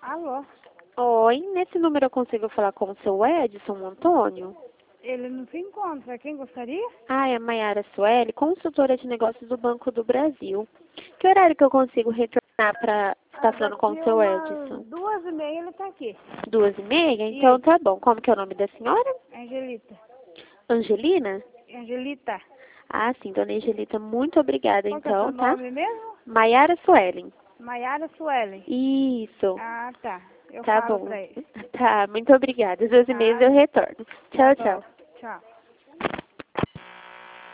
Alô? Oi, nesse número eu consigo falar com o seu Edson Antônio? Ele não se encontra. Quem gostaria? Ah, é a Maiara Sueli, consultora de negócios do Banco do Brasil. Que horário que eu consigo retornar para estar falando com o Daqui seu umas Edson? 2h30 ele tá aqui. 2h30? Então Isso. tá bom. Como que é o nome da senhora? Angelita. Angelina? Angelita. Ah, sim, dona Angelita, muito obrigada Qual que é o seu então, tá? nome mesmo? Maiara Suelen. Maiara Suelen. Isso. Ah, tá. Eu Tá falo bom. pra ele. Tá, muito obrigada. Às 2h30 eu Nada. retorno. Tá Tchau, bom. tchau. Tchau.